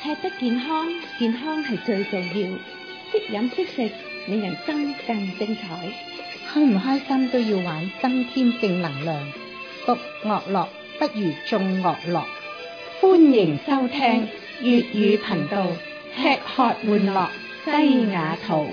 吃得健康，健康係最重要。識飲識食，令人生更精彩。 開唔開心都要玩，增添正能量。獨樂樂不如眾樂樂。 歡迎收聽粵語頻道，吃喝玩樂西雅圖。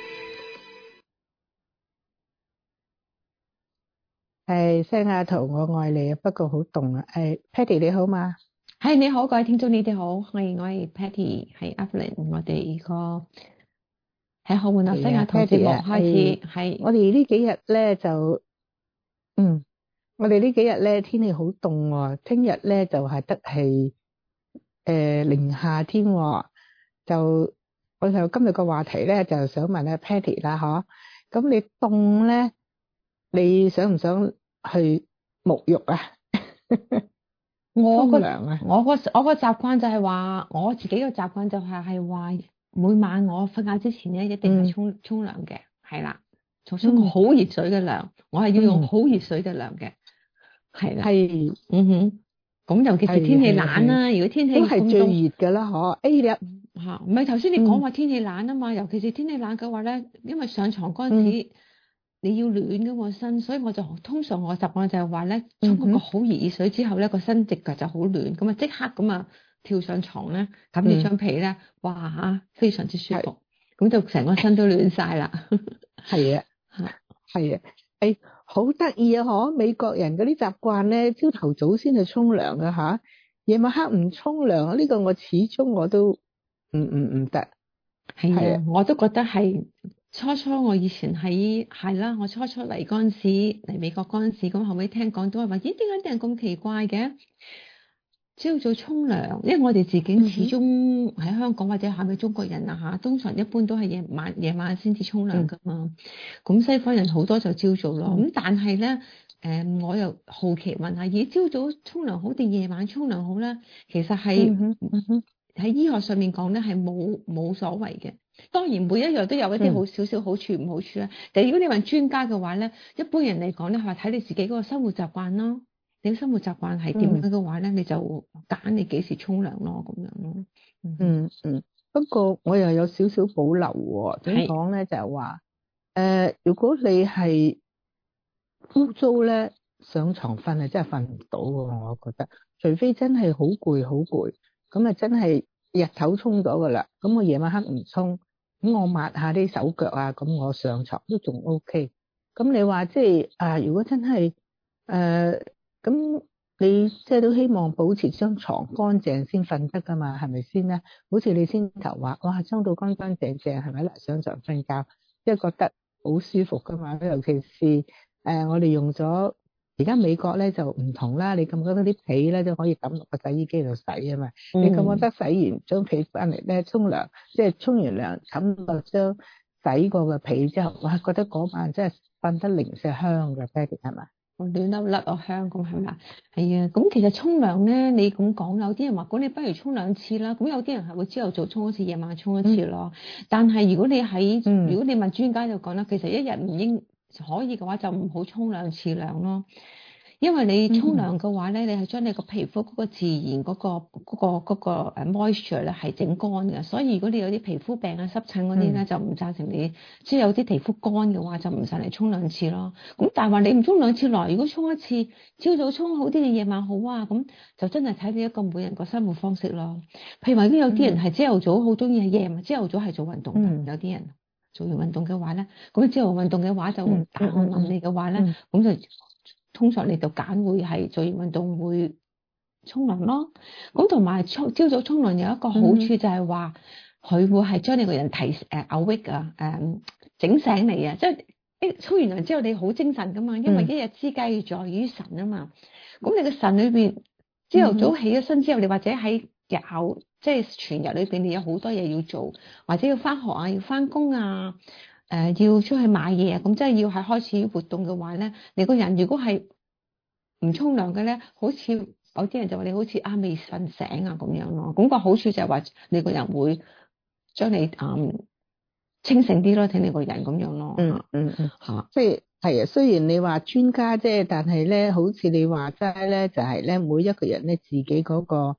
係西雅圖，我愛你啊！不過好凍啊。Patty 你好嘛？ 係你好，各位聽眾你哋好，我係 Patty， 係 Evelyn， 我哋個吃喝玩樂西雅圖節目開始。係我哋呢幾日咧就，我哋呢幾日咧天氣好凍喎，聽日咧就係得係零下添喎。就我就今日個話題咧就想問下 Patty 啦，嗬，咁你凍咧，你想唔想去沐浴啊？ 我個涼啊！ 我個習慣就係話，我自己個習慣就係話，每晚我瞓覺之前咧一定係沖涼嘅，係啦，沖個好熱水嘅涼，我係要用好熱水嘅涼嘅，係啦， 係， 咁尤其是天氣冷啦，如果天氣都係最熱㗎啦，嗬。 唔係頭先你講話天氣冷啊嘛，尤其是天氣冷嘅話咧，因為上床嗰陣時。你要暖嘅個身，所以我就通常我習慣就係話咧，沖一個好熱水之後咧，個身隻腳就好暖，咁啊即刻咁啊跳上床咧，冚住張被咧，哇嚇，非常之舒服，咁就成個身都暖晒啦。 係啊，係啊，好得意啊！嗬，美國人嗰啲習慣咧，朝頭早先去沖涼嘅嚇，夜晚黑唔沖涼啊！呢個我始終我都唔得。 係啊，我都覺得係。初我以前係啦，我初嚟嗰陣時嚟美國嗰陣時，咁後尾聽講都係話，咦，點解啲人咁奇怪嘅？朝早沖涼，因為我哋自己始終喺香港或者係咪中國人啊嚇，通常一般都係夜晚先至沖涼噶嘛。咁西方人好多就朝早咯。咁但係咧，我又好奇問下，咦，朝早沖涼好定夜晚沖涼好咧？其實係喺醫學上面講咧，係冇所謂嘅。當然每一樣都有一啲好少少好處唔好處啦。但係如果你問專家嘅話咧，一般人嚟講咧，係話睇你自己嗰個生活習慣咯。你嘅生活習慣係點樣嘅話咧，你就揀你幾時沖涼咯，咁樣咯。 不過我又有少少保留喎。點講咧？就係話如果你係污糟咧，上床瞓係真係瞓唔到喎。我覺得，除非真係好攰，咁啊真係日頭沖咗噶啦。咁我夜晚黑唔沖，咁我抹下啲手腳啊，咁我上床都仲 OK。咁你話即係如果真係咁你即係都希望保持張床乾淨先瞓得噶嘛，係咪先咧？好似你先頭話，哇，沖到乾乾淨淨，係咪啦？上床瞓覺，即係覺得好舒服噶嘛。尤其是我哋用咗而家美國咧就唔同啦，你咁覺得啲被咧都可以抌落個洗衣機度洗啊嘛。你咁覺得洗完張被翻嚟咧沖涼，即係沖完涼冚落張洗過嘅被之後，哇，覺得嗰晚真係瞓得零舍香嘅 Patty 係咪？ 暖粒粒啊香咁係咪？係啊，咁其實沖涼咧，你咁講，有啲人話，咁你不如沖2次啦。咁有啲人係會朝頭早沖1次，夜晚沖1次咯。但係如果你如果你問專家就講啦，其實一日唔應可以嘅話，就唔好沖2次涼咯。因為你沖涼嘅話咧，你係將你個皮膚嗰個自然嗰個 moisture 咧係整乾嘅，所以如果你有啲皮膚病啊、濕疹嗰啲咧，就唔贊成你，即係有啲皮膚乾嘅話，就唔使嚟沖2次咯。咁但係話你唔沖2次來，如果沖1次，朝早沖好啲定夜晚好啊？咁就真係睇你一個每人個生活方式咯。譬如話，有啲人係朝頭早好中意係夜晚，朝頭早係做運動嘅，有啲人做完運動嘅話咧，咁朝頭運動嘅話就但我問你嘅話咧，咁就。通常你就揀會係做完運動會沖涼咯，咁同埋朝早沖涼有一個好處就係話佢會係將你個人awake 啊，整醒你啊，即係沖完涼之後你好精神噶嘛，因為一日之計在於晨啊嘛，咁你個晨裏邊朝頭早起咗身之後，你或者喺即係全日裏邊你有好多嘢要做，或者要翻學啊，要翻工啊。要出去買嘢啊，咁即係要係開始活動嘅話咧，你個人如果係唔沖涼嘅咧，好似有啲人就話你好似未瞓醒啊咁樣咯。咁個好處就係話你個人會將你清醒啲咯，睇你個人咁樣咯。 即係係啊。雖然你話專家啫，但係咧，好似你話齋咧，就係咧，每一個人咧自己嗰個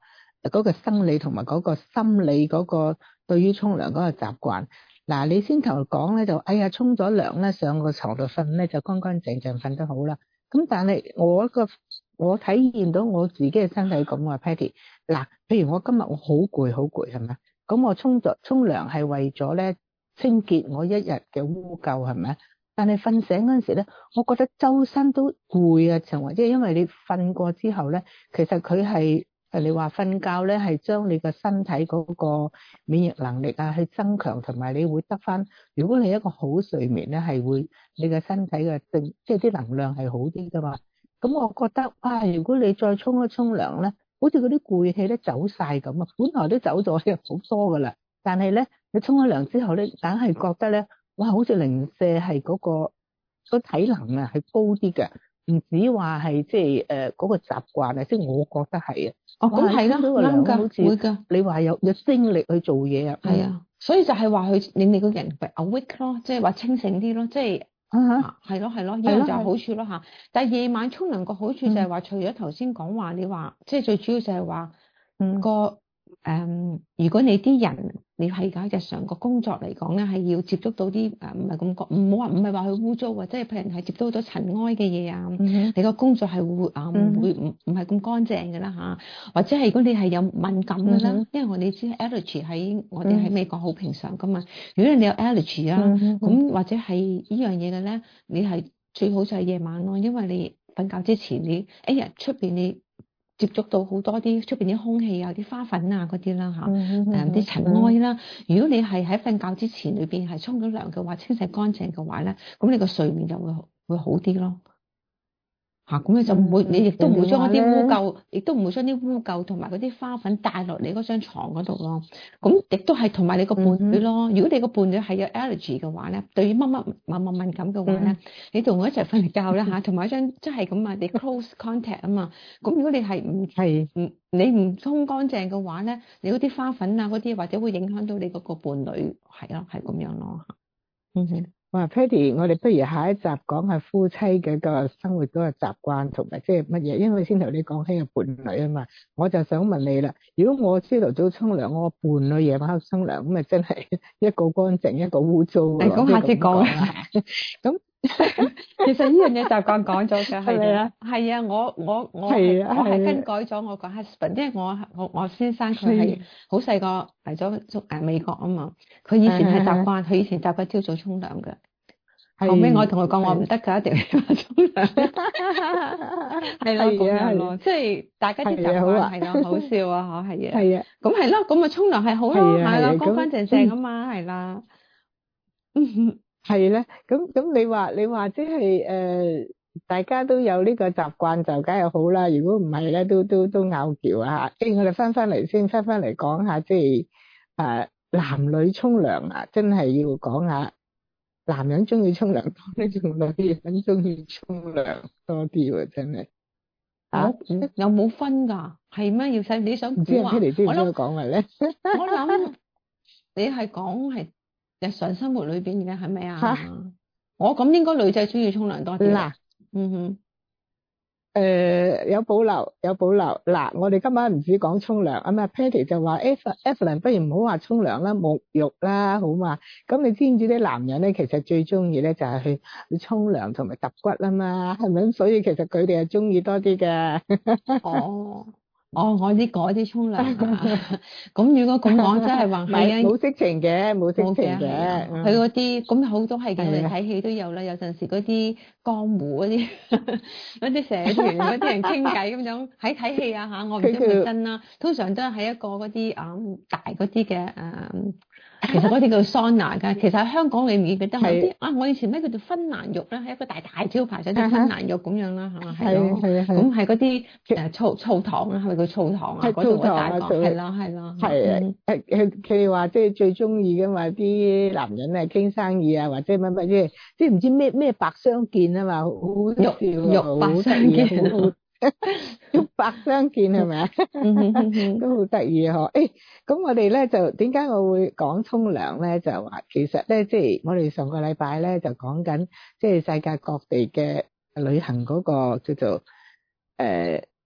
嗰個生理同埋嗰個心理嗰個對於沖涼嗰個習慣。嗱，你先頭講咧就，哎呀，沖咗涼咧上個床度瞓咧就乾乾淨淨瞓得好啦。咁但係我體驗到我自己嘅身體咁啊 Patty。嗱，譬如我今日我好攰係咪？咁我沖涼係為咗咧清潔我一日嘅污垢係咪？但係瞓醒嗰陣時咧，我覺得周身都攰啊，或者因為你瞓過之後咧，其實佢係你話瞓覺咧係將你個身體嗰個免疫能力啊去增強，同埋你會得翻。如果你一個好睡眠咧，係會你嘅身體嘅即係啲能量係好啲噶嘛。咁我覺得啊，如果你再沖一沖涼咧，好似嗰啲攰氣咧走晒咁啊，本來都走咗好多噶啦，但係咧你沖咗涼之後咧，硬係覺得咧，哇，好似零舍係嗰個體能啊係高啲嘅，唔止話係即係嗰個習慣啊，即係我覺得係啊。 哦，咁係啦，啱㗎，會㗎。 你話有精力去做嘢啊？ 係啊，所以就係話佢令你個人 awake 咯，即係話清醒啲咯，即係係咯，呢個就係好處咯嚇。但係夜晚沖涼個好處就係話，除咗頭先講話，你話即係最主要就係話如果你啲人你係而家日常個工作嚟講咧，係要接觸到啲唔係咁唔係話佢污糟啊，即係譬如係接觸到塵埃嘅嘢啊，你個工作係會唔係咁乾淨嘅啦嚇，或者係如果你係有敏感嘅啦，因為我哋知 allergy 喺我哋喺美國好平常噶嘛。如果你有 allergy 啊，咁或者係呢樣嘢嘅咧，你係最好就係夜晚咯，因為你瞓覺之前你出邊你接觸到好多啲出邊啲空氣啊、啲花粉啊嗰啲啦嚇，啲塵埃啦。如果你係喺瞓覺之前裏邊係沖咗涼嘅話，清洗乾淨嘅話咧，咁你個睡眠就會好啲咯。嚇，咁你就唔會，你亦都唔會將一啲污垢，亦都唔會將啲污垢同埋嗰啲花粉帶落你嗰張牀嗰度咯。咁亦都係同埋你個伴侶咯。如果你個伴侶係有 allergy 嘅話咧，對於乜敏感嘅話咧，你同我一齊瞓覺啦嚇，同埋一張即係咁啊，你 close contact 啊嘛。咁如果你係你唔沖乾淨嘅話咧，你嗰啲花粉啊嗰啲或者會影響到你嗰個伴侶，係咯，係咁樣咯。 哇 Patty， 我哋不如下一集講下夫妻嘅個生活嗰個習慣同埋即係乜嘢，因為先頭你講起個伴侶啊嘛，我就想問你啦。如果我朝頭早沖涼，我伴侶夜晚黑沖涼，咁咪真係一個乾淨一個污糟咯。 咁下次講啊。咁其實呢樣嘢習慣講咗嘅，係咪啊？係啊，我係更改咗我個 husband，因為我先生佢係好細個嚟咗美國啊嘛，佢以前係習慣，佢以前習慣朝早沖涼嘅。後尾我同佢講，我唔得㗎，一定要沖涼。係咯，咁樣咯，即係大家啲習慣係咯，好笑啊嚇，係啊。係啊。咁係咯，咁啊沖涼係好咯，係啦，乾乾淨淨啊嘛，係啦。 係咧，咁你話即係大家都有呢個習慣就梗係好啦。如果唔係咧，都拗撬啊嚇。我哋翻嚟講下，即係男女沖涼啊，真係要講下男人中意沖涼多啲，仲女人中意沖涼多啲喎，真係。 有冇分㗎？係咩？你想估啊？ 我諗你係講係日常生活裏邊嘅係咪啊？我咁應該女仔中意沖涼多啲啦。 有保留。嗱，我哋今晚唔止講沖涼啊嘛 ，Patty 就話 Evelyn 不如唔好話沖涼啦，沐浴啦，好嘛？咁你知唔知啲男人咧，其實最中意咧就係去沖涼同埋揼骨啊嘛，係咪？所以其實佢哋係中意多啲嘅。 我啲嗰啲沖涼啊，咁如果咁講，真係話係啊， 冇色情嘅， 佢嗰啲咁好多係嘅，我哋睇戲都有啦。有陣時嗰啲江湖嗰啲嗰啲社團嗰啲人傾偈咁樣喺睇戲啊嚇，我唔知係咪真啦。通常都係喺一個嗰啲大嗰啲嘅其實嗰啲叫桑拿㗎。其實喺香港你唔記得有啲我以前咩叫做芬蘭浴咧，係一個大招牌，寫住芬蘭浴咁樣啦嚇，係咯。咁係嗰啲澡堂啊，係咪叫澡堂啊？嗰度嗰大個係啦。係啊， 佢哋話即係最中意㗎嘛，啲男人啊傾生意啊，或者乜即係唔知咩白相見啊嘛，好笑肉白相見。 肉白相見係咪啊？都好得意嗬！咁我哋咧就點解我會講沖涼咧？就話其實咧，即係我哋上個禮拜咧就講緊，即係世界各地嘅旅行嗰個叫做啲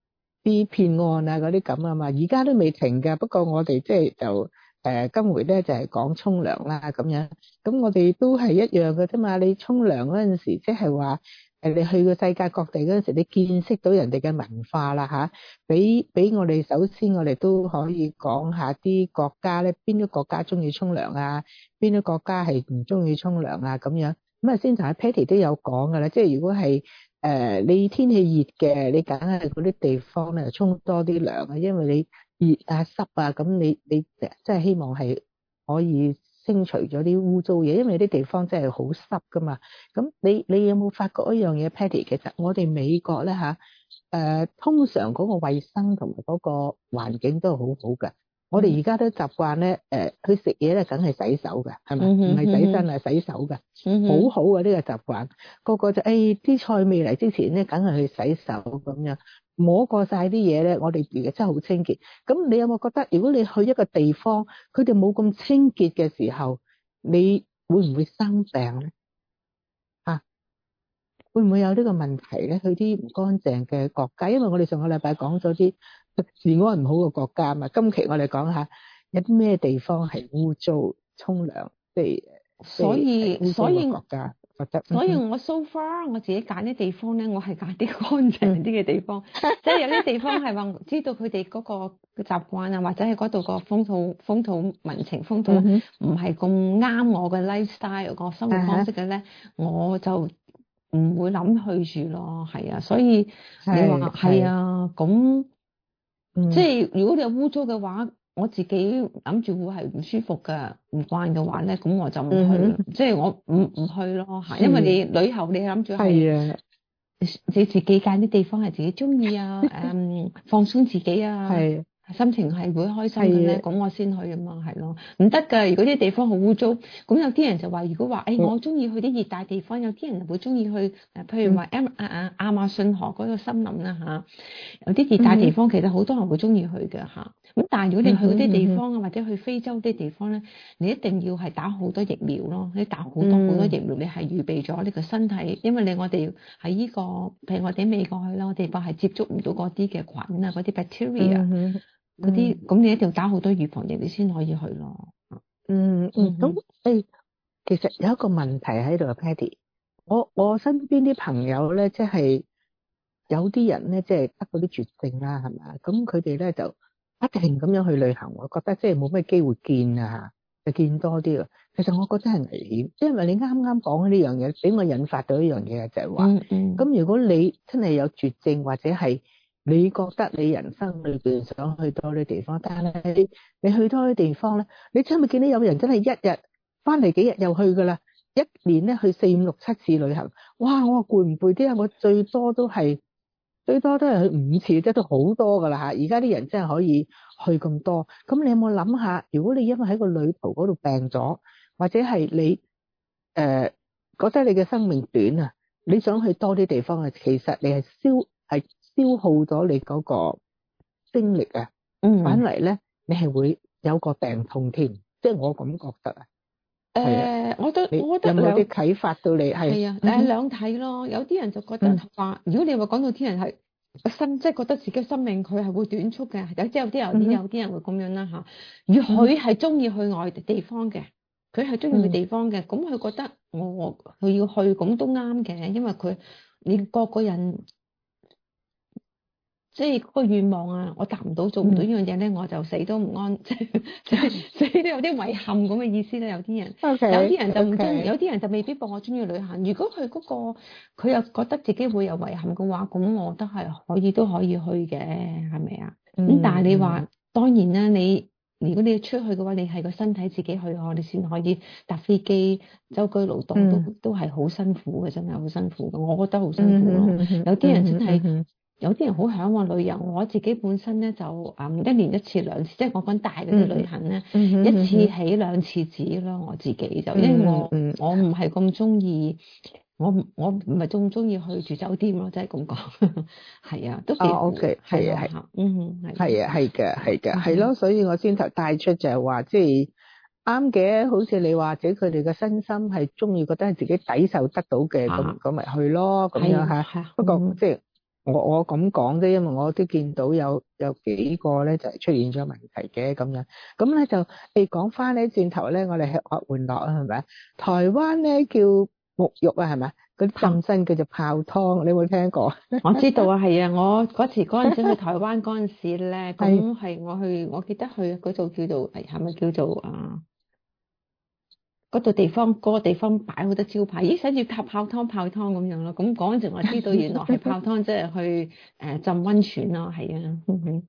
啲騙案啊嗰啲咁啊嘛，而家都未停㗎。不過我哋即係就今回咧就係講沖涼啦咁樣。咁我哋都係一樣嘅啫嘛。你沖涼嗰陣時，即係話你去個世界各地嗰陣時，你見識到人哋嘅文化啦嚇。俾我哋首先我哋都可以講下啲國家咧，邊啲國家中意沖涼啊，邊啲國家係唔中意沖涼啊咁樣。咁啊，先頭阿 Patty 都有講㗎啦，即係如果係你天氣熱嘅，你梗係嗰啲地方咧沖多啲涼啊，因為你熱啊濕啊，咁你即係希望係可以清除咗啲污糟嘢，因為有啲地方真係好濕噶嘛。咁你有冇發覺一樣嘢 Patty？其實我哋美國咧通常嗰個衛生同埋嗰個環境都係好好嘅。我哋而家都習慣咧，去食嘢咧，梗係洗手嘅，係咪？唔係洗身係洗手嘅，好好嘅呢個習慣。個個就啲菜未嚟之前咧，梗係去洗手咁樣，摸過晒啲嘢咧，我哋而家真係好清潔。咁你有冇覺得，如果你去一個地方，佢哋冇咁清潔嘅時候，你會唔會生病咧？會唔會有呢個問題咧？去啲唔乾淨嘅國家，因為我哋上個禮拜講咗啲治安唔好嘅國家嘛。今期我哋講下有啲咩地方係污糟沖涼，即係所以國家覺得。 所以我 so far 我自己揀啲地方咧，我係揀啲乾淨啲嘅地方，即係有啲地方係話知道佢哋嗰個習慣啊，或者係嗰度個風土民情風土唔係咁啱我嘅 lifestyle 個生活方式嘅咧，我就唔會諗去住咯。係啊，所以你話係啊，咁即係如果你有污糟嘅話，我自己諗住會係唔舒服嘅，唔慣嘅話咧，咁我就唔去啦。即係我唔去咯嚇，因為你旅遊你諗住係你自己揀啲地方係自己中意啊，放鬆自己啊。心情係會開心嘅咧，咁我先去啊嘛，係咯，唔得㗎。如果啲地方好污糟，咁有啲人就話，如果話，我中意去啲熱帶地方，有啲人會中意去，譬如話亞馬遜河嗰個森林啦嚇，有啲熱帶地方其實好多人會中意去嘅嚇。咁但係如果你去嗰啲地方啊，或者去非洲啲地方咧，你一定要係打好多疫苗咯，你打好多疫苗，你係預備咗你個身體，因為我哋喺呢個，譬如我哋美國去啦，我哋係接觸唔到嗰啲嘅菌啊，嗰啲 bacteria。嗰啲咁你一定要打好多預防疫，你先可以去咯。 咁其實有一個問題喺度啊 Patty， 我身邊啲朋友咧，即係有啲人咧，即係得嗰啲絕症啦，係咪？咁佢哋咧就不停咁樣去旅行，我覺得即係冇咩機會見啊，就見多啲啊。其實我覺得係危險，因為你啱啱講呢樣嘢，俾我引發到一樣嘢就係話，咁如果你真係有絕症或者係你覺得你人生裏邊想去多啲地方，但係你去多啲地方咧，你真係見到有人真係一日翻嚟幾日又去噶啦，一年咧去4、5、6、7次旅行，哇！我話攰唔攰啲啊？我最多都係去5次，即係都好多噶啦嚇。而家啲人真係可以去咁多，咁你有冇諗下？如果你因為喺個旅途嗰度病咗，或者係你覺得你嘅生命短啊，你想去多啲地方啊，其實你係消耗咗你嗰個精力啊，反嚟咧你係會有個病痛添，即係我咁覺得啊。 我覺得有冇啲啟發到你？係啊，兩睇咯。有啲人就覺得話，如果你話講到啲人係即係覺得自己生命佢係會短促嘅，有啲人會咁樣啦嚇。如果佢係中意去外地方嘅，佢係中意去地方嘅，咁佢覺得佢要去咁都啱嘅，因為你個個人。即係嗰個願望啊，我達唔到做唔到呢樣嘢咧，我就死都唔安，即係死都有啲遺憾咁嘅意思咧。有啲人，有啲人就唔中意，有啲人就未必話我中意旅行。如果佢佢又覺得自己會有遺憾嘅話，咁我覺得係都可以去嘅，係咪啊？咁但係你話當然啦，如果你出去嘅話，你係個身體自己去你先可以搭飛機舟車勞頓都係好辛苦嘅，真係好辛苦嘅。我覺得好辛苦咯。有啲人真係。有啲人好嚮往旅遊，我自己本身咧就1年1次2次，即係我講大嗰啲旅行咧，一次起2次止咯。我自己就因為我唔係咁中意，我唔係咁中意去住酒店咯，即係咁講。係啊，都幾 OK， 係啊，係啊，係嘅，係咯，所以我先頭帶出就係話，即係啱嘅，好似你或者佢哋嘅身心係中意，覺得係自己抵受得到嘅，咁咪去咯，咁樣嚇。不過即係。 我咁講啫，因為我都見到有幾個咧就係出現咗問題嘅咁樣。咁咧就講翻咧轉頭咧，我哋係學玩樂啊，係咪？台灣咧叫沐浴啊，係咪？嗰啲浸身叫做泡湯，你有冇聽過？ 我知道啊，係啊，我嗰陣時去台灣嗰陣時咧，咁係我記得去嗰度叫做係咪叫做啊？嗰個地方擺好多招牌，咦寫住泡湯咁樣咯。咁嗰陣時我知道原來係泡湯，即係去浸溫泉咯，係啊。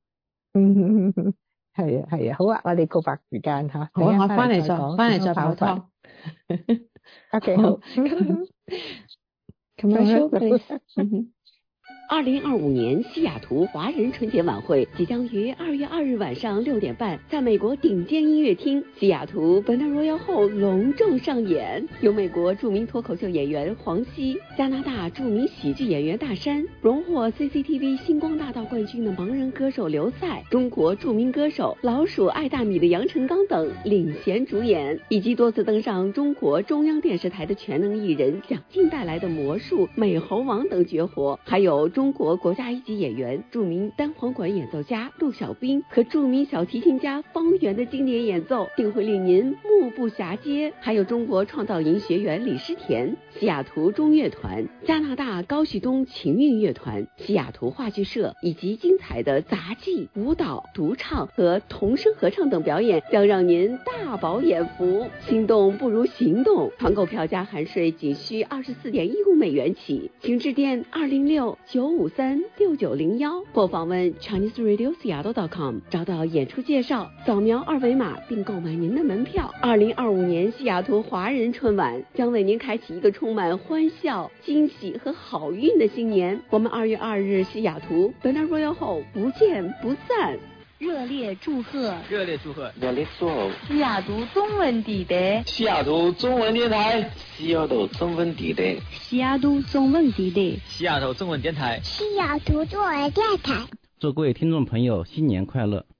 係啊，好啊，我哋告白時間嚇。 好啊，我翻嚟再泡湯。 OK， 好。 Commercial please。 2025年西雅图华人春节晚会即将于2月2日晚上6点半在美国顶尖音乐厅西雅图 Bonney Royal Hall 隆重上演，由美国著名脱口秀演员黄西、加拿大著名喜剧演员大山、荣获 CCTV 星光大道冠军的盲人歌手刘赛、中国著名歌手老鼠爱大米的杨成刚等领衔主演，以及多次登上中国中央电视台的全能艺人蒋劲带来的魔术、美猴王等绝活，还有中国国家一级演员、著名单簧管演奏家陆小兵和著名小提琴家方圆的经典演奏，定会令您目不暇接。还有中国创造营学员李诗田、西雅图中乐团、加拿大高旭东情韵乐团、西雅图话剧社以及精彩的杂技、舞蹈、独唱和童声合唱等表演，将让您大饱眼福。心动不如行动，团购票加含税仅需24.15美元起，请致电206-953-6901或访问 ChineseRadioSeattle.com 找到演出介绍，扫描二维码并购买您的门票。2025年西雅图华人春晚将为您开启一个充满欢笑、惊喜和好运的新年。我们2月2日西雅图 Bonney Royal Hall 不见不散。 热烈祝贺！ 热烈祝贺！ 热烈祝贺！ 西雅图中文地带， 西雅图中文电台，西雅图中文地带， 西雅图中文地带， 西雅图中文电台， 西雅图中文电台。 祝各位听众朋友新年快乐！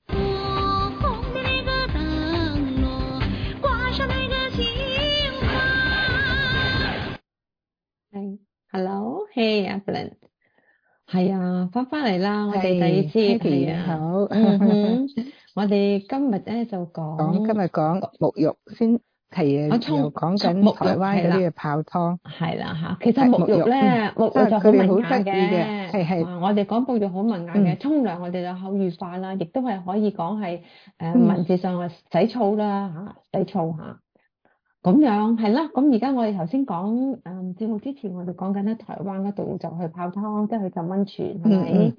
Hello， Hey Evelyn。係啊，翻嚟啦！我哋第二次係啊， 好。 我哋今日咧就講沐浴先，係啊，又講緊台灣嗰啲嘅泡湯。 係啦嚇，其實沐浴咧，沐浴就好文雅嘅， 係。 我哋講沐浴好文雅嘅，沖涼我哋就口語化啦，亦都係可以講係文字上嘅洗澡啦嚇，洗澡嚇。咁樣係啦，咁而家我哋頭先講節目之前，我哋講緊喺台灣嗰度就去泡湯，即係去浸溫泉，係咪？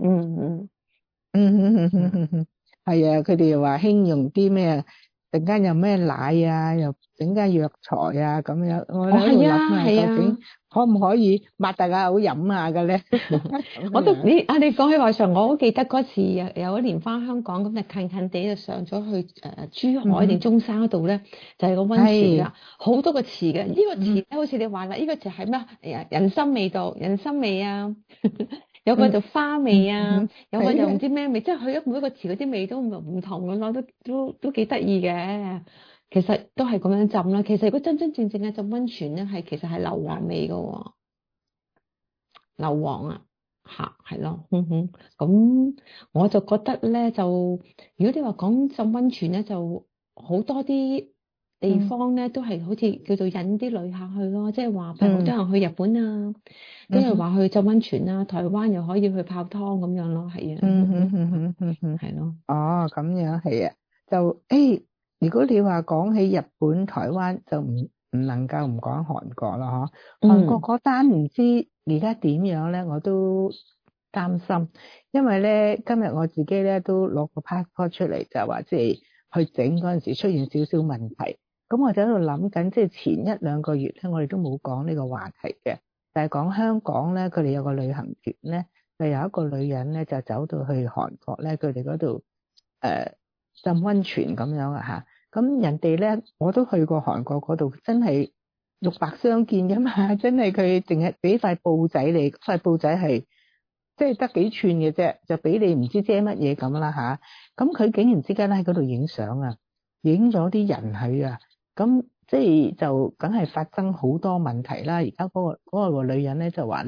係啊，佢哋又話興用啲咩，陣間有咩奶啊，又整間藥材啊咁樣，我喺度諗啊，究竟可唔可以擘大家口飲下嘅咧？ 我都你講起話上，我好記得嗰次有一年翻香港，咁就近地就上咗去珠海定中山嗰度咧，就係個溫泉啦，好多個詞嘅。呢個詞咧，好似你話啦，呢個詞係咩？人參味道，人參味啊，有個就花味啊，有個就唔知咩味，即係佢每一個詞嗰啲味都唔同咁咯，都幾得意嘅。其實都係咁樣浸啦。其實如果真正嘅浸溫泉咧，其實係硫磺味嘅喎，硫磺啊嚇，係咯，咁我就覺得咧，就如果你話講浸溫泉咧，就好多啲地方咧都係好似叫做引啲旅客去咯，即係話譬如好多人去日本啊，都係話去浸溫泉啊，台灣又可以去泡湯咁樣咯，係啊，係咯。 哦，咁樣係啊，就如果你話講起日本、台灣，就唔能夠唔講韓國啦，韓國嗰單唔知而家點樣咧，我都擔心，因為咧今日我自己咧都攞個 passport 出嚟，就話即係去整嗰陣時出現少少問題，咁我就喺度諗緊，即係前1-2個月咧，我哋都冇講呢個話題嘅，就係講香港咧，佢哋有個旅行團咧，就有一個女人咧就走到去韓國咧，佢哋嗰度浸溫泉咁樣啊嚇，咁人哋咧我都去過韓國嗰度，真係肉白相見噶嘛，真係佢淨係俾塊布仔你，塊布仔係即係得幾寸嘅啫，就俾你唔知遮乜嘢咁啦嚇，咁佢竟然之間喺嗰度影相啊，影咗啲人去啊，咁即係就梗係發生好多問題啦。而家嗰個女人咧就話咧，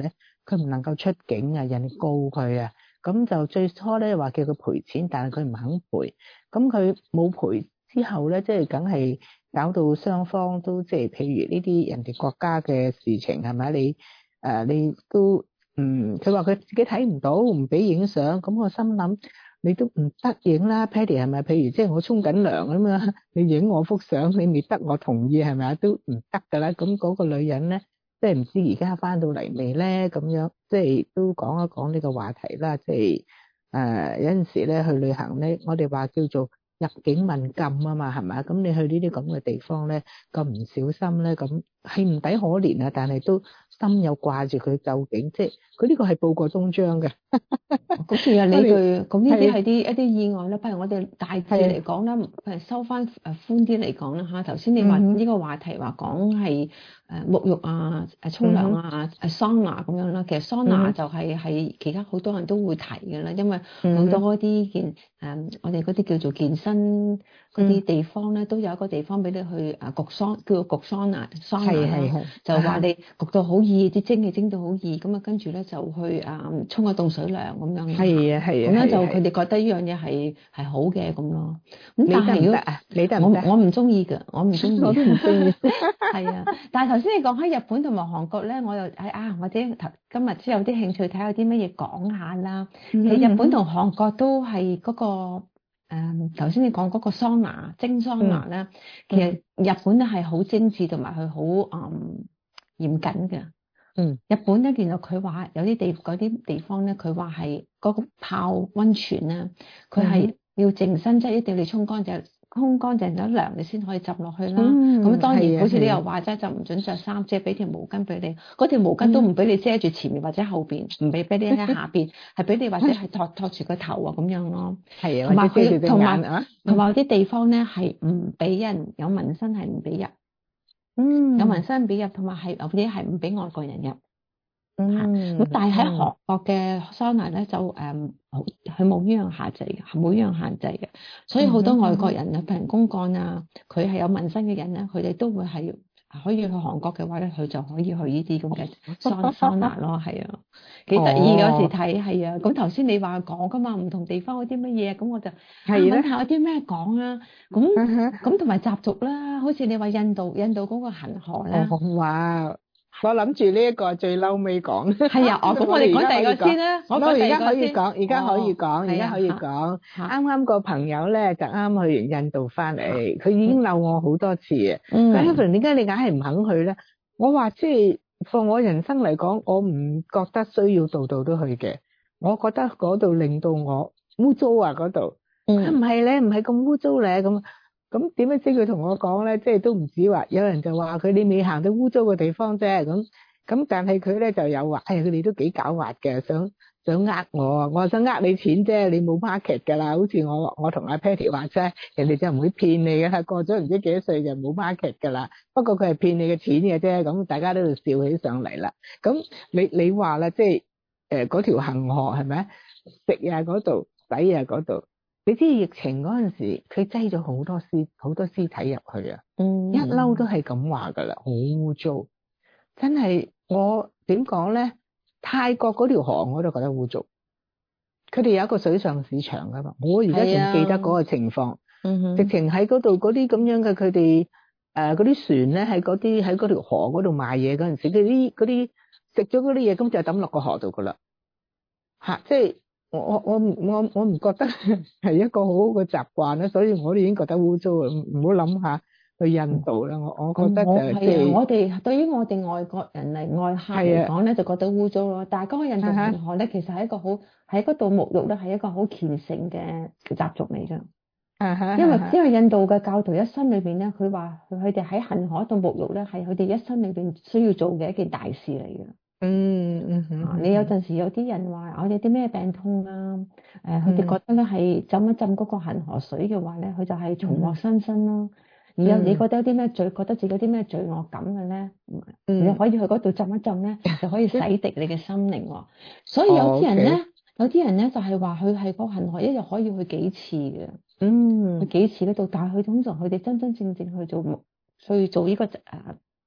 佢唔能夠出境啊，人哋告佢啊，咁就最初咧話叫佢賠錢，但係佢唔肯賠，咁佢冇賠之後咧，即係梗係搞到雙方都即係譬如呢啲人哋國家嘅事情係咪？你都佢話佢自己睇唔到，唔俾影相，咁我心諗你都唔得影啦 Patty 係咪？譬如即係我沖緊涼啊嘛，你影我幅相，你未得我同意係咪啊？都唔得噶啦。咁嗰個女人咧，即係唔知而家翻到嚟未咧？咁樣即係都講一講呢個話題啦。即係有陣時咧去旅行咧，我哋話叫做入境問禁啊嘛，係咪？咁你去呢啲咁嘅地方咧，咁唔小心咧，咁係唔抵可憐啊，但係都心有掛住佢，究竟即係佢呢個係報過東張嘅。 咁其實呢句，咁呢啲係一啲意外啦。不如我哋大致嚟講啦，譬如收翻寬啲嚟講啦嚇。頭先你話呢個話題話講係沐浴啊、沖涼啊、桑拿咁樣啦。其實桑拿就係其他好多人都會提嘅啦，因為好多啲我哋嗰啲叫做健身嗰啲地方咧，都有一個地方俾你去焗桑，叫做焗桑拿啦，就話你焗到好熱，啲蒸氣蒸到好熱，咁啊跟住咧就去沖個凍水涼咁樣。係啊，咁樣就佢哋覺得呢樣嘢係好嘅咁咯。咁但係如果你得唔得？ 我唔中意㗎，我唔中意。 我都唔中意。 係啊，但係頭先你講喺日本同埋韓國咧，我又我今日先有啲興趣睇下有啲乜嘢講下啦。其實日本同韓國都係嗰個頭先你講嗰個桑拿蒸桑拿咧，其實日本咧係好精緻同埋佢好嚴謹嘅。日本咧，原來佢話有啲嗰啲地方咧，佢話係嗰個泡溫泉咧，佢係要淨身，即係一定要你沖乾淨咗涼，你先可以浸落去啦。咁當然，好似你又話齋，就唔准着衫，即係俾條毛巾俾你，嗰條毛巾都唔俾你遮住前面或者後邊，唔俾你喺下邊，係俾你或者係托住個頭啊咁樣咯。係啊，同埋佢同埋有啲地方咧係唔俾人有紋身，係唔俾入。有紋身俾入，同埋係有啲係唔俾外國人入。咁但係喺韓國嘅桑拿咧就佢冇呢樣限制嘅，係冇呢樣限制嘅。所以好多外國人啊，譬如公幹啊，佢係有紋身嘅人咧，佢哋都會係可以去韓國嘅話咧，佢就可以去呢啲咁嘅桑拿咯，係啊，幾得意嗰時睇，係啊。咁頭先你話講噶嘛，唔同地方有啲乜嘢，咁我就揾下有啲咩講啊。咁同埋習俗啦，好似你話印度嗰個恒河咧。 哇！我諗住呢一個最嬲尾講。係啊， 咁我哋講第二個先啦。 我而家可以講，而家可以講。啱啱個朋友咧就啱去完印度翻嚟，佢已經鬧我好多次啊。Evelyn，點解你硬係唔肯去咧？我話即係放我人生嚟講，我唔覺得需要度度都去嘅。我覺得嗰度令到我污糟啊，嗰度。佢唔係咧，唔係咁污糟咧咁。咁點樣知佢同我講咧？即係都唔止話，有人就話佢你未行到污糟嘅地方啫。咁但係佢咧就有話，佢哋都幾狡猾嘅，想呃我。我想呃你錢啫，你冇 market 㗎啦。好似我同阿 Patty 話齋，人哋就唔會騙你嘅啦。過咗唔知幾多歲就冇 market 㗎啦。不過佢係騙你嘅錢嘅啫。咁大家都度笑起上嚟啦。咁你話啦，即係嗰條恒河係咪？食啊嗰度，洗啊嗰度。你知疫情嗰陣時，佢擠咗好多屍體入去啊！一嬲都係咁話噶啦，好污糟，真係我點講咧？泰國嗰條河我都覺得污糟，佢哋有一個水上市場噶嘛，我而家仲記得嗰個情況，直情喺嗰度嗰啲咁樣嘅佢哋嗰啲船咧喺嗰條河嗰度賣嘢嗰陣時，嗰啲食咗嗰啲嘢咁就抌落個河度噶啦，即係。我唔覺得係一個好好嘅習慣啦，所以我哋已經覺得污糟啊！唔好諗下去印度啦，我覺得我哋對於我哋外國人外客嚟講咧，就覺得污糟咯。但係嗰個印度恒河咧，其實係一個好喺嗰度沐浴咧，係一個好虔誠嘅習俗嚟㗎。因為印度嘅教徒一生裏邊咧，佢話佢哋喺恒河度沐浴咧，係佢哋一生裏邊需要做嘅一件大事嚟嘅。你有陣時有啲人話我哋啲咩病痛啊，佢哋覺得咧係浸一浸嗰個恒河水嘅話咧，佢就係重獲新生咯。而有你覺得有啲咩覺得自己有啲咩罪惡感嘅咧，你可以去嗰度浸一浸咧，就可以洗滌你嘅心靈。所以有啲人咧就係話佢係個恒河一日可以去幾次嘅，去幾次嗰度，但係佢通常佢哋真真正正去做呢個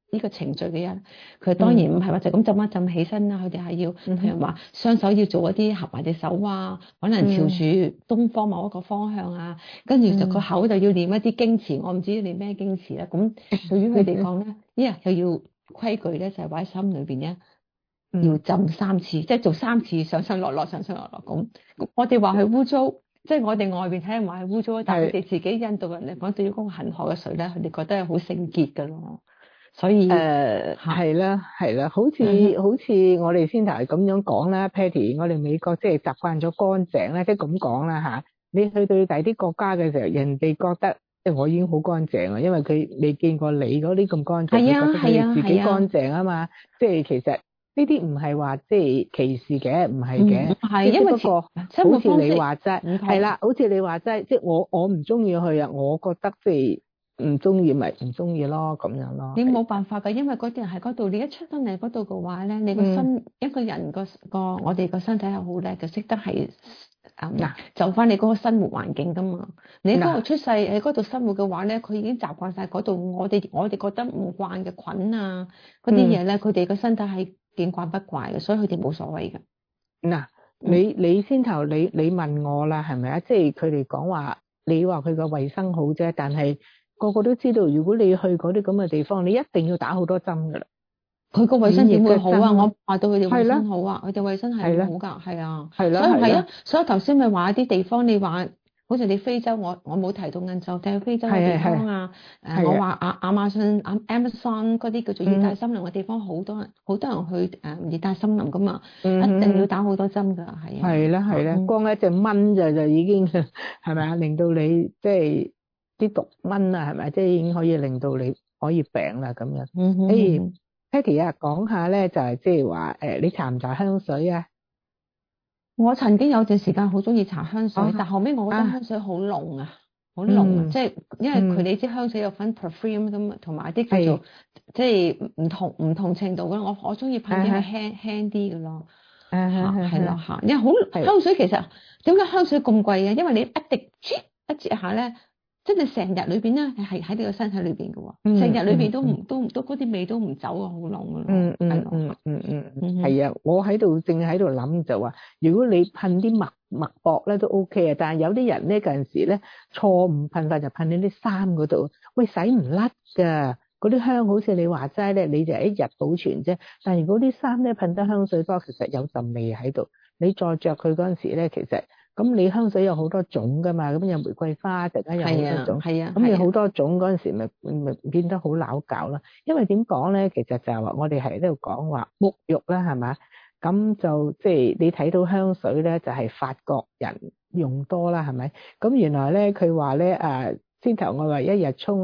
呢個程序嘅人，佢當然唔係話就咁浸一浸起身啦，佢哋係要譬如話雙手要做一啲合埋隻手啊，可能朝住東方某一個方向啊，跟住就個口就要念一啲經詞，我唔知你咩經詞啦。咁對於佢哋講咧，又要規矩咧，就係話喺心裏邊咧要浸3次，即係做3次上上落落上上落落咁。我哋話佢污糟。即係我哋外邊睇人話係污糟，但係佢哋自己印度人嚟講，對於嗰個恒河嘅水咧，佢哋覺得係好聖潔㗎咯。所以係啦，好似我哋先頭係咁樣講啦 ，Patty， 我哋美國即係習慣咗乾淨咧，即係咁講啦嚇。你去到第啲國家嘅時候，人哋覺得即係我已經好乾淨啦，因為佢未見過你嗰啲咁乾淨，佢覺得佢自己乾淨啊嘛。即係其實。呢啲唔係話即係歧視嘅，唔係嘅， 係因為不過好似你話齋，係啦，好似你話齋，即係我唔中意去啊，我覺得即係唔中意咪唔中意咯，咁樣咯。 你冇辦法㗎，因為嗰啲人喺嗰度，你一出得嚟嗰度嘅話咧，你個身一個人個我哋個身體係好叻嘅，識得係就翻你嗰個生活環境㗎嘛。你喺嗰度出世喺嗰度生活嘅話咧，佢已經習慣晒嗰度，我哋覺得唔慣嘅菌啊嗰啲嘢咧，佢哋個身體係見慣不怪嘅，所以佢哋冇所謂嘅。 嗱，你先頭你問我啦，係咪啊？即係佢哋講話，你話佢個衛生好啫，但係個個都知道，如果你去嗰啲咁嘅地方，你一定要打好多針噶啦。 佢個衛生點會好啊？我話到佢哋衛生好啊，佢哋衛生係好㗎，係啊， 係啦， 所以係啊，所以頭先咪話一啲地方，你話。好似你非洲，我冇提到印度，但係非洲嘅地方啊，我話亞馬遜、Amazon 嗰啲叫做熱帶森林嘅地方，好多人去熱帶森林噶嘛，一定要打好多針㗎，係啊。係啦，光一隻蚊就已經係咪啊？令到你即係啲毒蚊啊，係咪？即係已經可以令到你可以病啦咁樣。Patty 啊，講下咧就係即係話你搽唔搽香水啊？ 我曾經有段時間好中意搽香水，但後尾我覺得香水好濃啊，好濃啊，即係因為佢你知香水有分 perfume 咁，同埋啲叫做即係唔同程度嘅。我中意噴啲係輕啲嘅咯，係咯嚇，因為好香水其實點解香水咁貴嘅？因為你一滴一接下咧。即係成日裏邊咧，係喺你個身體裏邊嘅喎，成日裏邊都嗰啲味都唔走啊，好濃嘅咯。 係啊，我正喺度諗就話，如果你噴啲脈搏咧都 OK 啊，但係有啲人咧嗰陣時咧錯誤噴法就噴喺啲衫嗰度，喂洗唔甩㗎，嗰啲香好似你話齋咧，你就一日保存啫。但係如果啲衫咧噴得香水多，其實有陣味喺度，你再着佢嗰陣時咧，其實。咁你香水有好多種噶嘛，咁有玫瑰花，突然間有好多種，咁有好多種嗰陣時咪變得好撈搞啦。因為點講咧，其實就係話我哋喺呢度講話沐浴啦，係嘛？咁就即係你睇到香水咧，就係法國人用多啦，係咪？咁原來咧佢話咧先頭我話一日沖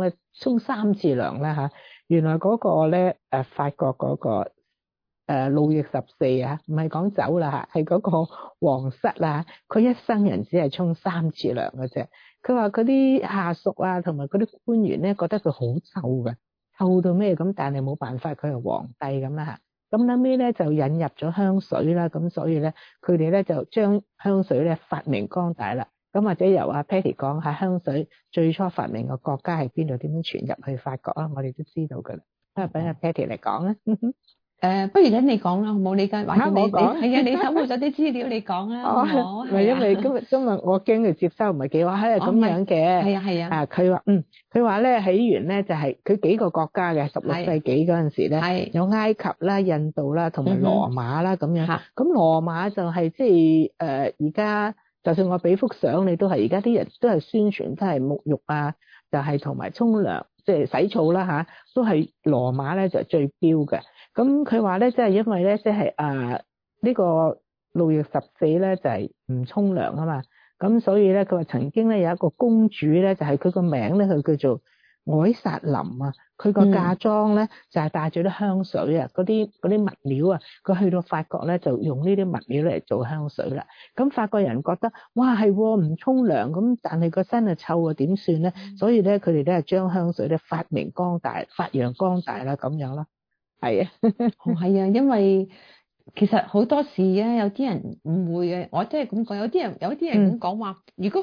3次涼啦嚇，原來嗰個咧法國嗰個。路易14啊，唔係講酒啦嚇，係嗰個皇室啦，佢一生人只係沖3次涼嘅啫。佢話嗰啲下屬啊，同埋嗰啲官員咧，覺得佢好臭嘅，臭到咩咁？但係冇辦法，佢係皇帝咁啦嚇。咁後尾咧就引入咗香水啦，咁所以咧佢哋咧就將香水咧發明光大啦。咁或者由阿 Patty 講下香水最初發明嘅國家係邊度？點樣傳入去法國啊？我哋都知道㗎啦。不如俾阿 Patty 嚟講啦。 不如等你講啦，好冇？你話你係啊，你搜集咗啲資料，你講啦，好唔係因為今日我驚佢接收唔係幾好，係咁樣嘅。 係啊。 佢話咧起源咧就係佢幾個國家嘅16世紀嗰陣時咧，有埃及啦、印度啦同埋羅馬啦咁樣。咁羅馬就係即係而家，就算我俾幅相你都係，而家啲人都係宣傳都係沐浴啊，就係同埋沖涼，即係洗澡啦嚇，都係羅馬咧就最標嘅。咁佢話咧，即係因為咧，即係呢個路易14咧就係唔沖涼啊嘛，咁所以咧佢話曾經咧有一個公主咧，就係佢個名咧佢叫做凱撒琳啊，佢個嫁妝咧就係帶住啲香水啊，嗰啲物料啊，佢去到法國咧就用呢啲物料嚟做香水啦。咁法國人覺得哇係唔沖涼咁，但係個身啊臭啊點算咧？所以咧佢哋都係將香水咧發揚光大啦咁樣啦。係啊， 係啊，因為其實好多時咧，有啲人誤會嘅，我真係咁講，有啲人咁講話，如果佢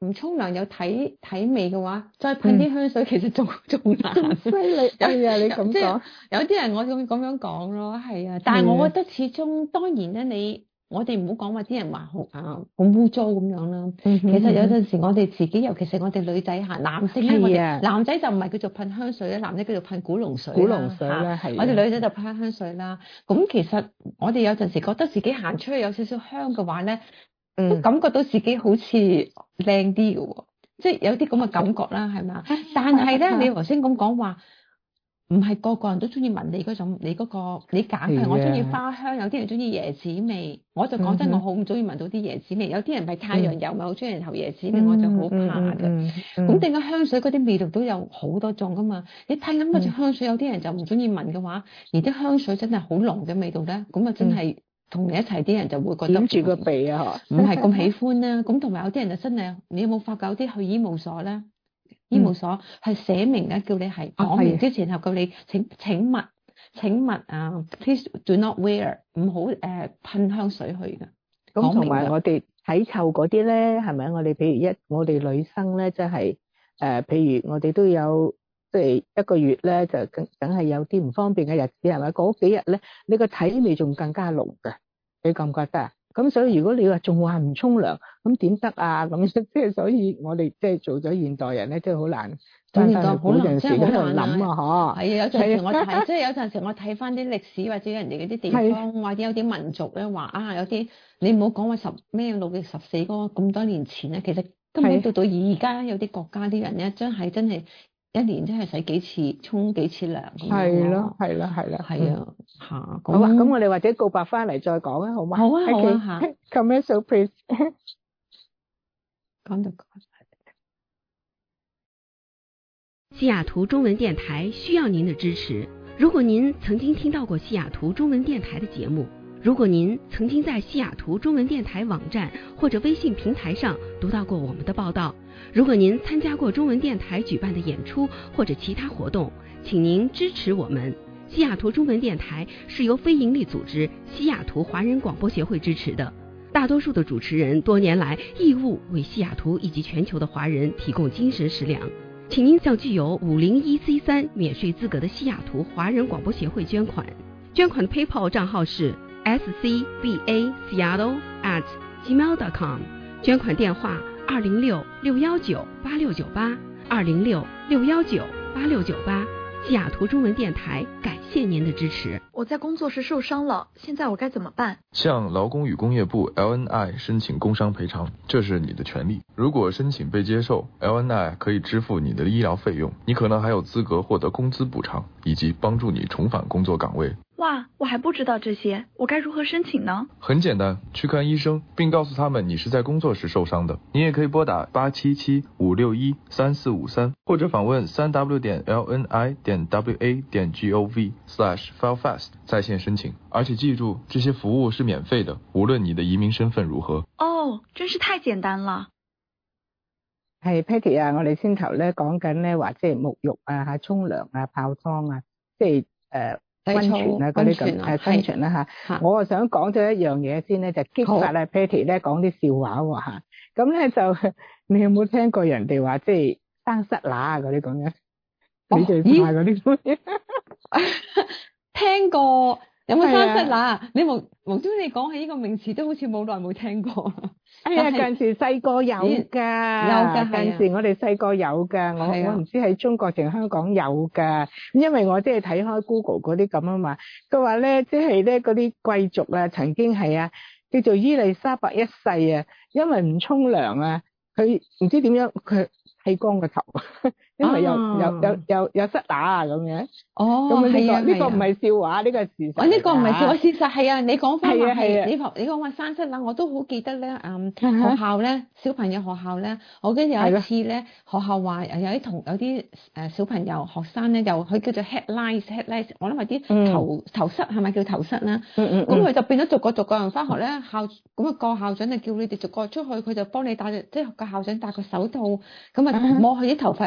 唔沖涼有體味嘅話，再噴啲香水其實仲難。 犀利，係啊！你咁講， 有啲人我咁樣講咯，係啊。但係我覺得始終當然咧，我哋唔好講話啲人話好污糟咁樣啦。其實有陣時我哋自己，尤其是我哋女仔嚇，男性咧，男仔就唔係叫做噴香水咧，男仔叫做噴古龍水。古龍水啦，係。我哋女仔就噴香水啦。咁其實我哋有陣時覺得自己行出去有少少香嘅話咧。都感覺到自己好似靚啲嘅喎，即係有啲咁嘅感覺啦，係咪？但係咧，你頭先咁講話，唔係個個人都中意聞你嗰種，你嗰個你揀係我中意花香，有啲人中意椰子味，我就講真，我好唔中意聞到啲椰子味。有啲人係太陽油咪好中意頭椰子味，我就好怕嘅。咁點解香水嗰啲味道都有好多種噶嘛？你睇緊嗰隻香水，有啲人就唔中意聞嘅話，而啲香水真係好濃嘅味道咧，咁啊真係。同你一齊啲人就會覺得掩住個鼻啊，唔係咁喜歡啦。咁同埋有啲人就真係，你有冇發覺有啲去醫務所咧？醫務所係寫明嘅，叫你係講明之前後叫你請勿please do not wear， 唔好噴香水去嘅。 咁同埋我哋體臭嗰啲咧，係咪？我哋譬如我哋女生咧，即係譬如我哋都有。即係一個月咧，就梗係有啲唔方便嘅日子，係咪？嗰幾日咧，你個體味仲更加濃嘅，你覺唔覺得啊？咁所以如果你話仲話唔沖涼，咁點得啊？咁即係所以我哋即係做咗現代人咧，真係好難。真係好難，真係好難諗啊！嚇，係啊，有陣時我睇，即係有陣時我睇翻啲歷史或者人哋嗰啲地方，或者有啲民族咧話啊，有啲你唔好講話路易14嗰咁多年前咧，其實根本到而家有啲國家啲人咧，真係。一年真係洗幾次，沖幾次涼咁樣。係咯，係啦，係啦，係啊，嚇。好啊，咁我哋或者告白翻嚟再講啊，好嗎？好啊，好啊，嚇。Commercial please。講到西雅圖中文電台需要您的支持。如果您曾經聽到過西雅圖中文電台的節目，如果您曾經在西雅圖中文電台網站或者微信平台上讀到過我們的報道，如果您參加過中文電台舉辦的演出或者其他活動，請您支持我們。西雅圖中文電台是由非營利組織西雅圖華人廣播協會支持的，大多數的主持人多年來義務為西雅圖以及全球的華人提供精神食糧。請您向具有501C3免稅資格的西雅圖華人廣播協會捐款，捐款的 PayPal 賬號是scbaseattle@gmail.com， 捐款電話206-619-8698，206-619-8698。西雅圖中文電台感謝您的支持。 我在工作時受傷了，現在我該怎麼辦？ 向勞工與工業部 LNI 申請工傷賠償，這是你的權利。如果申請被接受， LNI 可以支付你的醫療費用，你可能還有資格獲得工資補償，以及幫助你重返工作崗位。 哇，我還不知道這些，我該如何申請呢？ 很簡單，去看醫生，並告訴他們你是在工作時受傷的。你也可以撥打877-561-3453，或者訪問3w.lni.wa.gov/filefast 在線申請。而且記住，這些服務是免費的，無論你的移民身份如何。 哦，真是太簡單了。 係 Patty 啊，我哋先頭咧講緊咧話，即係沐浴啊、嚇沖涼啊、泡湯啊，即係溫泉啊嗰啲咁溫泉啦嚇。我啊想講咗一樣嘢先咧，就激發啊 Patty 咧講啲笑話喎嚇。咁咧就你有冇聽過人哋話即係生虱乸啊嗰啲咁樣？你最怕嗰啲咩？ 聽過。有冇生虱乸？你無端你講起呢個名詞都好似冇耐冇聽過。 哎呀，近時細個有㗎，近時我哋細個有㗎，我唔知喺中國定香港有㗎。因為我即係睇開 Google 嗰啲咁啊嘛，佢話咧即係咧嗰啲貴族啊，曾經係啊叫做伊麗莎白一世啊，因為唔沖涼啊，佢唔知點樣佢剃光個頭。因為有虱乸啊咁樣。哦，咁呢個唔係笑話，呢個係事實。 呢個唔係笑話，事實係啊！你講翻話係你講話生虱乸，我都好記得咧。學校咧，小朋友學校咧，我記得有一次咧，學校話有啲小朋友學生咧，佢叫做 head lice， 我諗係啲頭虱係咪叫頭虱啦？咁佢就變咗逐個人翻學咧，咁啊個校長就叫你哋逐個出去，佢就幫你戴，即係個校長戴個手套，咁啊摸佢啲頭髮有冇虱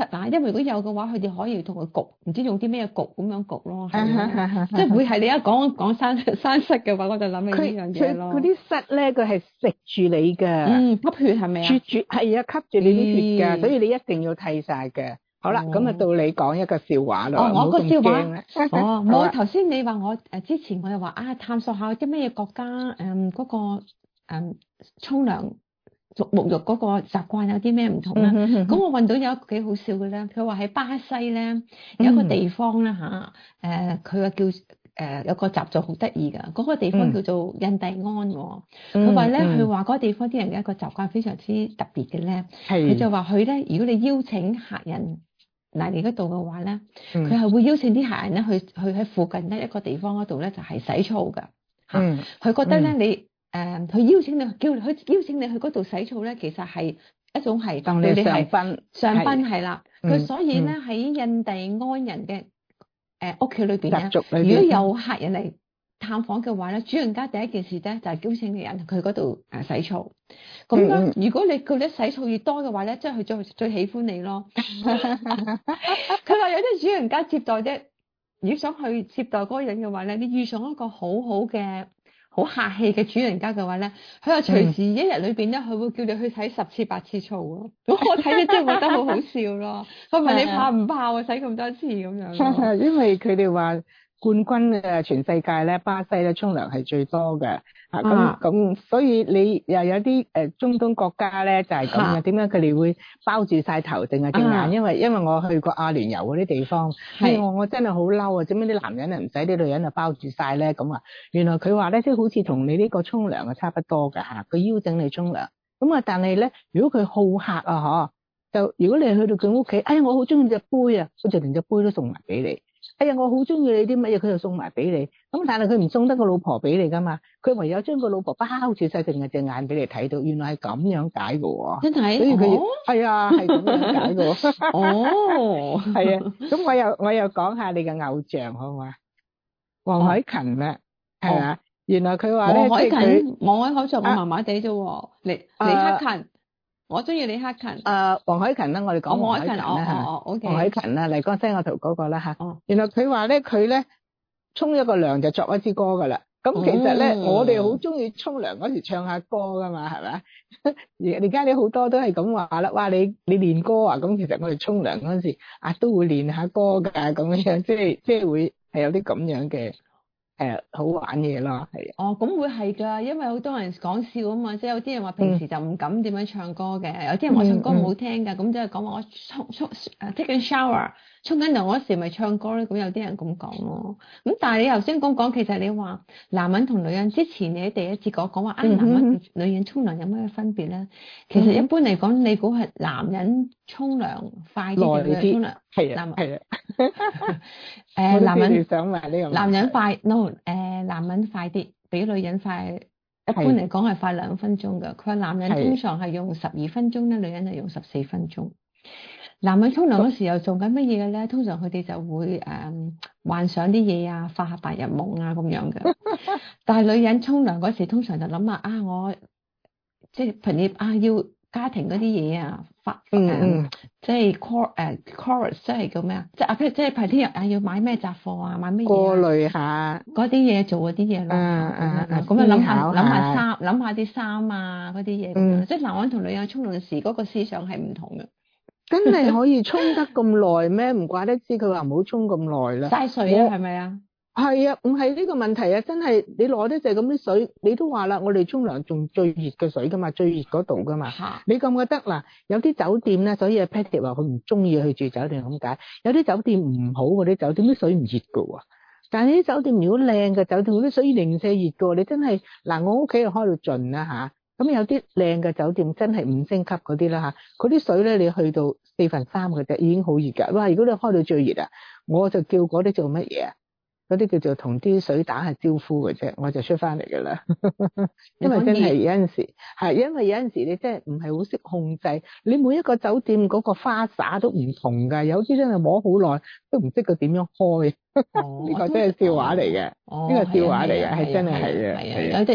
啊，因為如果有嘅話，佢哋可以同佢焗，唔知用啲咩焗咁樣焗咯，即係會係你一講生虱嘅話，我就諗起呢樣嘢咯。 佢啲虱咧，佢係食住你嘅， 吸血係咪啊？ 係啊，吸住你啲血㗎，所以你一定要剃晒嘅。好啦，咁啊到你講一個笑話啦。 我個笑話，冇頭先你話我之前我又話探索下啲咩嘢國家嗰個沖涼沐浴嗰個習慣有啲咩唔同啦。咁我揾到有一個幾好笑嘅咧，佢話喺巴西咧有一個地方咧佢話叫有個習俗好得意㗎，嗰個地方叫做印第安喎。佢話咧，佢話嗰個地方啲人嘅一個習慣非常之特別嘅咧，佢就話佢咧，如果你邀請客人嚟你嗰度嘅話咧，佢係會邀請啲客人咧去喺附近咧一個地方嗰度咧就係洗澡㗎。佢覺得咧你佢邀請你邀請你去嗰度洗澡咧，其實係一種係當你上賓係啦。佢所以咧喺印第安人嘅屋企裏邊咧，如果有客人嚟探訪嘅話咧，主人家第一件事咧就係邀請嘅人去嗰度洗澡。咁樣如果你叫你洗澡越多嘅話咧，即係佢最喜歡你咯。佢話有啲主人家接待啫，如果想去接待嗰個人嘅話咧，你遇上一個好嘅好客氣嘅主人家嘅話咧，佢話隨時一日裏邊咧，佢會叫你去洗10次8次澡咯。咁我睇咗之後覺得好好笑咯。佢問你怕唔怕洗咁多次咁樣？ 因為佢哋話冠軍嘅全世界咧，巴西咧沖涼係最多嘅。咁所以你又有啲中東國家咧就係咁嘅。點解佢哋會包住晒頭定係隻眼？因為我去過阿聯酋嗰啲地方，我真係好嬲啊！點解啲男人啊唔使，啲女人啊包住晒咧？咁啊，原來佢話咧，即係好似同你呢個沖涼啊差不多㗎嚇。佢邀請你沖涼，咁啊，但係咧，如果佢好客啊就如果你去到佢屋企，我好中意隻杯啊，佢就連隻杯都送埋俾你。我好中意你啲乜嘢，佢就送埋俾你。咁但係佢唔送得個老婆俾你噶嘛，佢唯有將個老婆包住晒，淨係隻眼俾你睇到。原來係咁樣解嘅喎， 真係。 所以佢係咁樣解嘅喎。係啊，咁我又講下你嘅偶像好嘛？黃凱芹咧，係啊，原來佢話咧， 黃凱芹我麻麻地啫喎，李克勤。我中意李克勤。 黃凱芹啦，我哋講黃凱芹啦。 OK。 黃凱芹啦，麗江西雅圖嗰個啦嚇。原來佢話咧，佢咧沖一個涼就作一支歌噶啦。咁其實咧，我哋好中意沖涼嗰時唱下歌噶嘛，係咪？而家你好多都係咁話啦。哇，你練歌啊？咁其實我哋沖涼嗰時都會練下歌㗎，咁樣即係會係有啲咁樣嘅。好玩嘢咯，係。 咁會係㗎，因為好多人講笑啊嘛，即係有啲人話平時就唔敢點樣唱歌嘅，有啲人話唱歌唔好聽㗎，咁即係講話我take a shower 沖緊涼嗰時咪唱歌咧，咁有啲人咁講咯。咁但係你頭先講，其實你話男人同女人之前你第一次講話男人同女人沖涼有咩分別咧？其實一般嚟講，你估係男人沖涼快啲定女人沖涼？ 係啊。 男人想問呢個男人快 no 男人快啲，比女人快。一般嚟講係快2分鐘㗎。佢話男人通常係用12分鐘咧，女人係用14分鐘。男人沖涼嗰時又做緊乜嘢嘅咧？通常佢哋就會幻想啲嘢啊，發下白日夢啊咁樣嘅。但係女人沖涼嗰時通常就諗下我即係平時要家庭嗰啲嘢啊，即係 chorus 即係叫咩啊？即係譬如聽日要買咩雜貨啊，買咩嘢過濾下嗰啲嘢，做嗰啲嘢咯。咁啊諗下啲衫啊嗰啲嘢咁樣。即係男人同女人沖涼時嗰個思想係唔同嘅。 真係可以沖得咁耐咩？唔怪得知佢話唔好沖咁耐啦。 嘥水啊，係咪啊？ 係啊，唔係呢個問題啊！真係你攞得就係咁啲水，你都話啦，我哋沖涼仲最熱嘅水噶嘛，最熱嗰度噶嘛。你覺唔覺得嗱？有啲酒店咧，所以 Patty 話佢唔中意去住酒店咁解。有啲酒店唔好嗰啲酒店啲水唔熱噶喎，但係啲酒店如果靚嘅酒店，嗰啲水零舍熱噶喎。你真係嗱，我屋企又開到盡啦嚇。咁有啲靚嘅酒店真係5星級嗰啲啦嚇，嗰啲水咧你去到3/4嘅啫，已經好熱㗎。哇！如果你開到最熱啊，我就叫嗰啲做乜嘢啊？嗰啲叫做同啲水打下招呼嘅啫，我就出翻嚟㗎啦。因為真係有陣時係，因為有陣時你真係唔係好識控制，你每一個酒店嗰個花灑都唔同㗎，有啲真係摸好耐都唔識佢點樣開。呢個真係笑話嚟嘅，呢個笑話嚟嘅，係真係係嘅。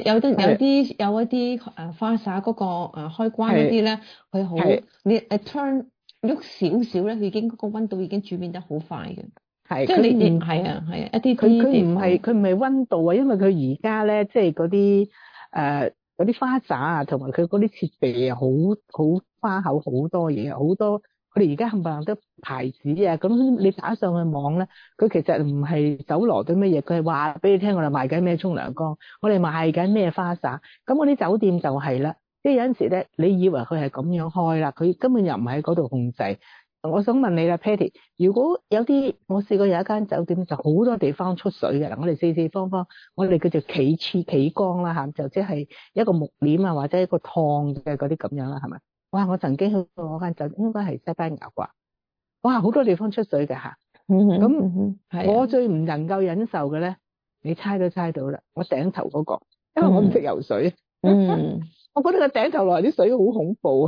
有一啲花灑嗰個開關嗰啲咧，佢好你turn 喐少少咧，佢已經嗰個溫度已經轉變得好快嘅。 係， 即係你唔係啊一啲佢唔係溫度啊，因為佢而家咧即係嗰啲花灑啊，同埋佢嗰啲設備啊，好花巧好多嘢，好多佢哋而家冚唪唥都牌子啊，咁你打上去網咧，佢其實唔係搜羅啲乜嘢，佢係話俾你聽我哋賣緊咩沖涼缸，我哋賣緊咩花灑，咁嗰啲酒店就係啦，即係有陣時咧，你以為佢係咁樣開啦，佢根本又唔喺嗰度控制。我想問你啦 Patty， 如果有啲我試過有一間酒店就好多地方出水嘅啦，我哋四四方方，我哋叫做企缸啦嚇，就即係一個木簾啊或者一個燙嘅嗰啲咁樣啦，係咪？哇！我曾經去過嗰間酒店，應該係西班牙啩，哇！好多地方出水嘅嚇，咁我最唔能夠忍受嘅咧，你猜都猜到啦，我頂頭嗰個，因為我唔識游水，我覺得個頂頭落嚟啲水好恐怖啊！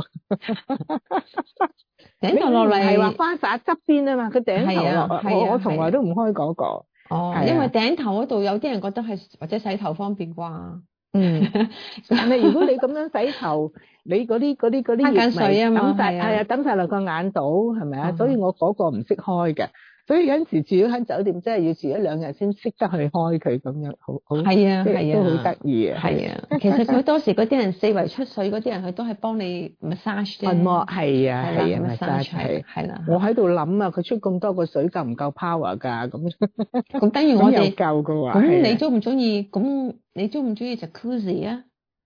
頂頭落嚟係話花灑側邊啊嘛，佢頂頭落，我從來都唔開嗰個。 哦，因為頂頭嗰度有啲人覺得係或者洗頭方便啩。 但係如果你咁樣洗頭，你嗰啲液緊水啊嘛， 抌晒落個眼度，係咪啊？所以我嗰個唔識開嘅。所以有陣時住咗間酒店，真係要住一兩日先識得去開佢咁樣，好係啊， 都好得意啊。 係啊，其實佢多時嗰啲人四圍出水嗰啲人，佢都係幫你 massage 啫。 按摩係啊，massage 係啦。 我喺度諗啊，佢出咁多個水夠唔夠 power 㗎？ 咁等於我哋夠嘅話， 咁你中唔中意？咁你中唔中意Jacuzzi啊？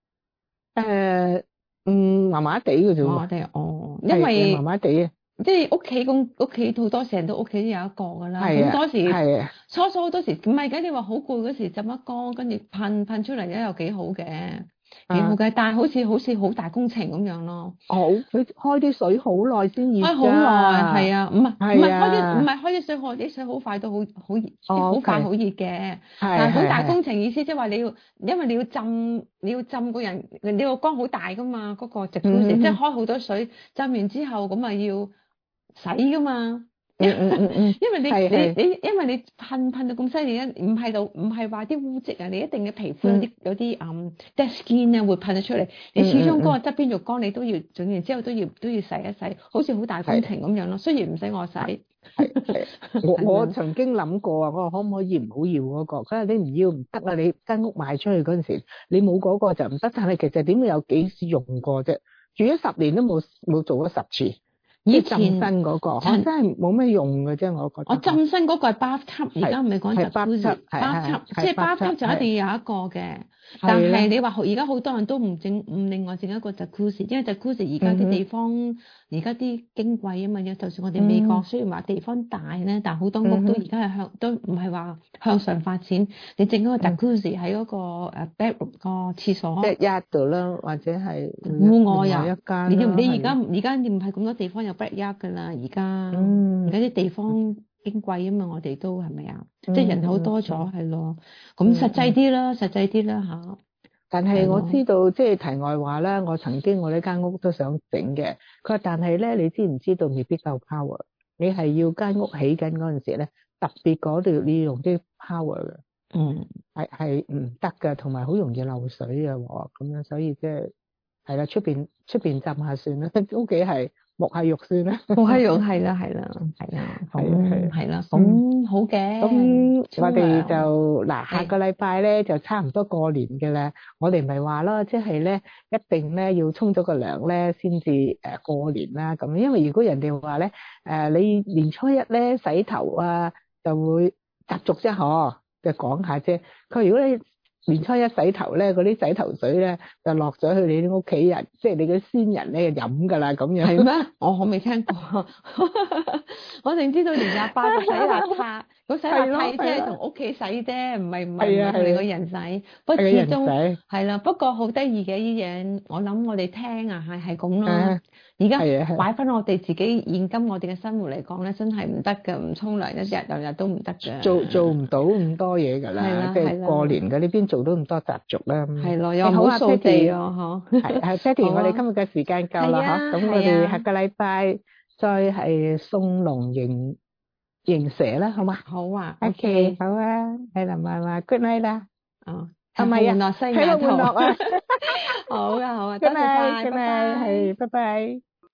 麻麻地嘅啫。 麻麻地哦，因為麻麻地啊。 即係屋企好多時人都屋企都有一個㗎啦，咁多時初好多時唔係嘅，你話好攰嗰時浸一缸，跟住噴出嚟咧又幾好嘅，幾好嘅，但係好似好大工程咁樣咯。 佢開啲水好耐先熱㗎。開好耐係啊，唔係開啲水，啲水好快都好熱，好快好熱嘅。但係好大工程意思即係話因為你要浸個人，你個缸好大㗎嘛，嗰個Jacuzzi即係開好多水，浸完之後咁咪要洗噶嘛，因為你因為你噴到咁犀利咧，唔係話啲污漬啊，你一定嘅皮膚有啲dead skin 咧會噴得出嚟，你始終嗰個側邊浴缸你都要整完之後都要洗一洗，好似好大工程咁樣咯。雖然唔使我洗， 我曾經諗過啊，我話可唔可以唔好要嗰個？佢話你唔要唔得啊，你間屋賣出去嗰陣時，你冇嗰個就唔得。但係其實點會有幾時用過啫？住咗10年都冇做咗10次。以前浸身嗰個，我真係冇咩用嘅啫，我覺得。我浸身嗰個係bathtub，而家唔係講Jacuzzi，即係bathtub就一定要有一個嘅。但係你話而家好多人都唔另外整一個Jacuzzi，因為Jacuzzi而家啲地方而家啲矜貴啊嘛，就算我哋美國雖然話地方大咧，但係好多屋都而家係都唔係話向上發展。你整嗰個Jacuzzi喺嗰個bedroom 個廁所 backyard 度啦，或者係戶外一間。 你而家唔係咁多地方有 backyard 㗎啦，而家啲地方矜貴啊嘛，我哋都係咪啊？即係人口多咗係咯，咁實際啲啦嚇。 但係我知道即係題外話啦，我曾經我呢間屋都想整嘅，佢話但係咧，你知唔知道未必夠 power？ 你係要間屋起緊嗰陣時咧，特別嗰度你要用啲 power 嘅，係唔得㗎，同埋好容易漏水嘅喎，咁樣所以即係啦，出邊浸下算啦，屋企係沐下浴算啦， 沐下浴係啦，係啦，咁好嘅。 咁我哋就下個禮拜咧就差唔多過年嘅啦。我哋咪話咯，即係咧一定咧要沖咗個涼咧先至過年啦。咁因為如果人哋話咧你年初一咧洗頭啊就會習俗啫嗬，就講下啫。佢如果你年初一洗頭咧，嗰啲洗頭水咧就落咗去你啲屋企人，即係你嘅先人咧就飲噶啦咁樣。 係咩？我未聽過，我淨知道年28就洗邋遢，咁洗邋遢即係同屋企洗啫，唔係同你個人洗。不過始終係啦，不過好得意嘅呢樣，我諗我哋聽啊係咁咯。而家擺翻我哋自己現今我哋嘅生活嚟講咧，真係唔得㗎，唔沖涼一日兩日都唔得㗎。做唔到咁多嘢㗎啦，即係過年嘅呢邊做到咁多習俗啦。係咯，又好掃地啊，嗬。係 Patty，我哋今日嘅時間夠啦，嗬。咁我哋下個禮拜再係送龍迎蛇啦，好嘛？好啊。OK，好啊。係啦，話 good night 啦。哦。係咪啊？喺度換落啊。好啊，好啊，多謝晒，拜拜。係，拜拜。